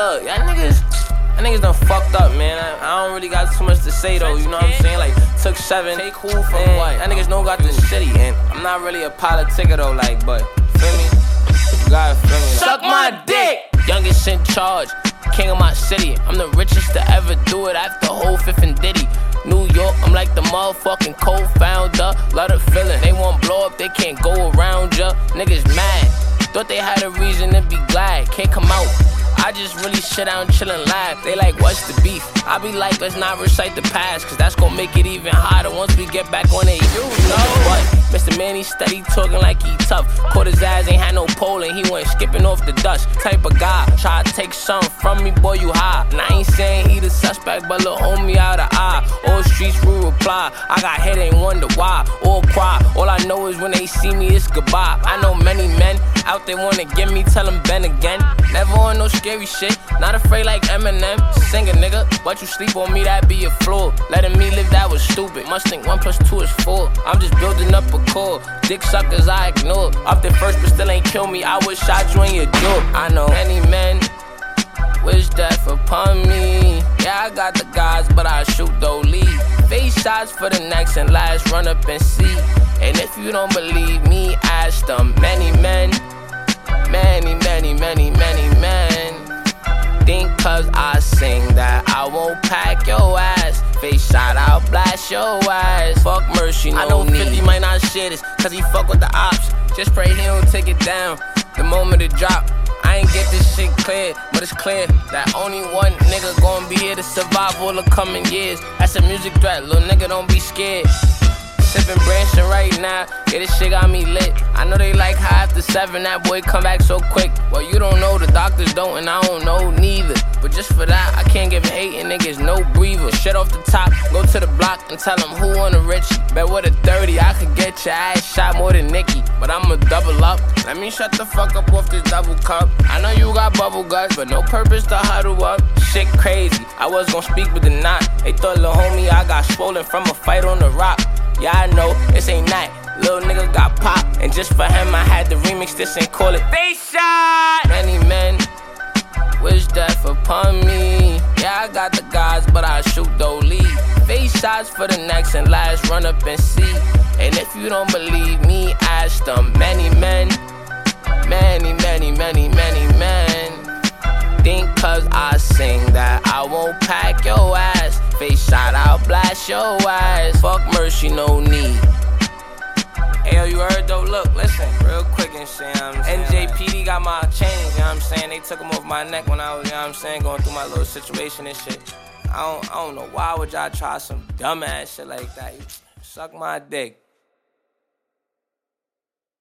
look, y'all niggas done fucked up, man. I don't really got too much to say though, you know what I'm saying? Like, took 7. Take who from what? Y'all niggas don't got the shitty, and I'm not really a politicker though, like, but, feel me? You gotta feel me. Suck my dick! Youngest in charge, king of my city. I'm the richest to ever do it after whole Fifth and Diddy. New York, I'm like the motherfucking co-founder. Love the feeling, they won't blow up, they can't go around ya. Niggas mad, thought they had a reason to be glad. Can't come out, I just really sit down, chillin' live. They like, what's the beef? I be like, let's not recite the past, cause that's gon' make it even harder once we get back on it. You know what? Mr. Manny steady talking like he tough. Caught his ass, ain't had no pole, and he went skipping off the dust. Type of guy, try to take something from me, boy, you high. And I ain't saying he the suspect, but look, homie out of eye. All streets will reply. I got hit, ain't wonder why. Or cry. All I know is when they see me, it's goodbye. I know many men out there wanna get me, tell them Ben again. Never on no scary shit, not afraid like Eminem. Sing a nigga, but you sleep on me, that be a flaw. Letting me live, that was stupid. Must think 1 + 2 is 4. I'm just building up a core. Dick suckers I ignore. Up there first, but still ain't kill me. I would shot you in your jaw. I know many men wish death upon me. Yeah, I got the guys, but I shoot though lead. Face shots for the next and last, run up and see. And if you don't believe me, ask them. Many men, many men think cause I sing that I won't pack your ass. Face shot, I'll blast your ass. Fuck mercy, no I know 50 need. Might not share this cause he fuck with the ops. Just pray he don't take it down the moment it drop. I ain't get this shit clear, but it's clear that only one nigga gon' be here to survive all the coming years. That's a music threat, little nigga, don't be scared. Sippin' branching right now, yeah, this shit got me lit. I know they like how after 7 that boy come back so quick. Well, you don't know, the doctors don't, and I don't know neither. But just for that, I can't give hating niggas no breather. Shit off the top, go to the block and tell them who on the Richie. Bet with a 30, I could get your ass shot more than Nicki. But I'ma double up, let me shut the fuck up off this double cup. I know you got bubble guts, but no purpose to huddle up. Shit crazy, I was gon' speak but did not. They thought lil' homie I got swollen from a fight on the rock. Yeah, I know, this ain't that. Lil' nigga got popped, and just for him I had to remix this and call it Face Shot! Many men wish death upon me. Yeah, I got the guys, but I shoot though lead. Face shots for the next and last, run up and see. And if you don't believe me, ask them. Many men, many men think cause I sing that I won't pack your ass. Face shot, I'll blast your ass. Fuck mercy, no need. Hey, yo, you heard though? Look, listen, real quick and shit, you know what I'm saying? NJPD got my chains, you know what I'm saying? They took them off my neck when I was, you know what I'm saying, going through my little situation and shit. I don't know why would y'all try some dumbass shit like that. You suck my dick.